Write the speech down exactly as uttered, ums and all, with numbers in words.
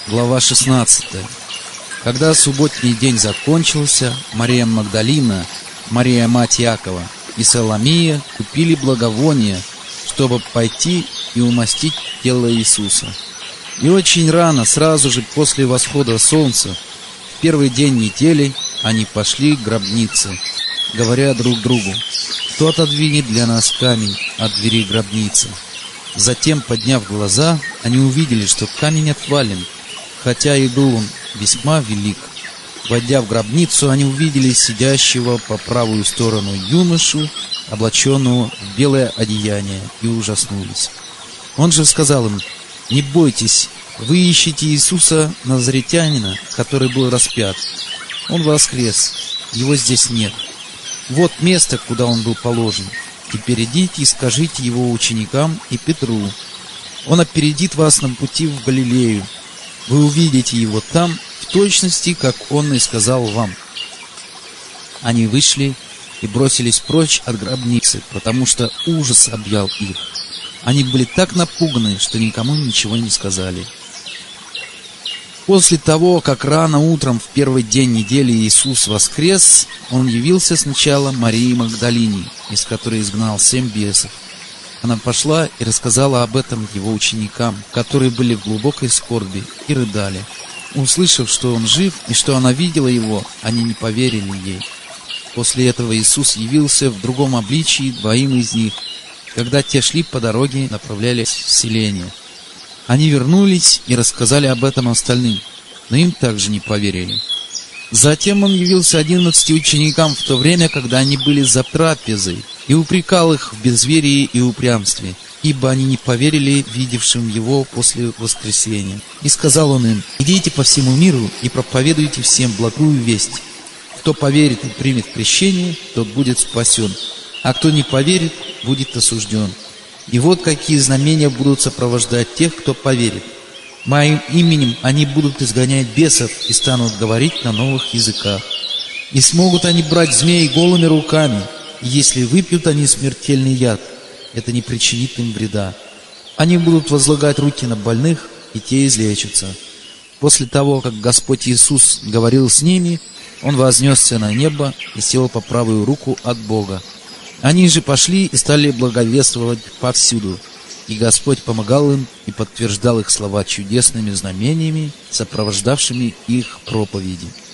Глава шестнадцатая. Когда субботний день закончился, Мария Магдалина, Мария мать Иакова и Саломия купили благовония, чтобы пойти и умастить тело Иисуса. И очень рано, сразу же после восхода солнца, в первый день недели, они пошли к гробнице, говоря друг другу: «Кто отодвинет для нас камень от двери гробницы?» Затем, подняв глаза, они увидели, что камень отвален, хотя и был он весьма велик. Войдя в гробницу, они увидели сидящего по правую сторону юношу, облаченного в белое одеяние, и ужаснулись. Он же сказал им: «Не бойтесь, вы ищете Иисуса Назаретянина, который был распят. Он воскрес, его здесь нет. Вот место, куда он был положен. Теперь идите и скажите его ученикам и Петру. Он опередит вас на пути в Галилею. Вы увидите его там, в точности, как он и сказал вам». Они вышли и бросились прочь от гробницы, потому что ужас объял их. Они были так напуганы, что никому ничего не сказали. После того, как рано утром в первый день недели Иисус воскрес, Он явился сначала Марии Магдалине, из которой изгнал семь бесов. Она пошла и рассказала об этом его ученикам, которые были в глубокой скорби и рыдали. Услышав, что он жив и что она видела его, они не поверили ей. После этого Иисус явился в другом обличии двоим из них, когда те шли по дороге, направлялись в селение. Они вернулись и рассказали об этом остальным, но им также не поверили. Затем он явился одиннадцати ученикам в то время, когда они были за трапезой, и упрекал их в безверии и упрямстве, ибо они не поверили видевшим его после воскресения. И сказал он им: «Идите по всему миру и проповедуйте всем благую весть. Кто поверит и примет крещение, тот будет спасен, а кто не поверит, будет осужден. И вот какие знамения будут сопровождать тех, кто поверит. Моим именем они будут изгонять бесов и станут говорить на новых языках. И смогут они брать змей голыми руками, и если выпьют они смертельный яд, это не причинит им вреда. Они будут возлагать руки на больных, и те излечатся». После того, как Господь Иисус говорил с ними, Он вознесся на небо и сел по правую руку от Бога. Они же пошли и стали благовествовать повсюду, и Господь помогал им и подтверждал их слова чудесными знамениями, сопровождавшими их проповеди.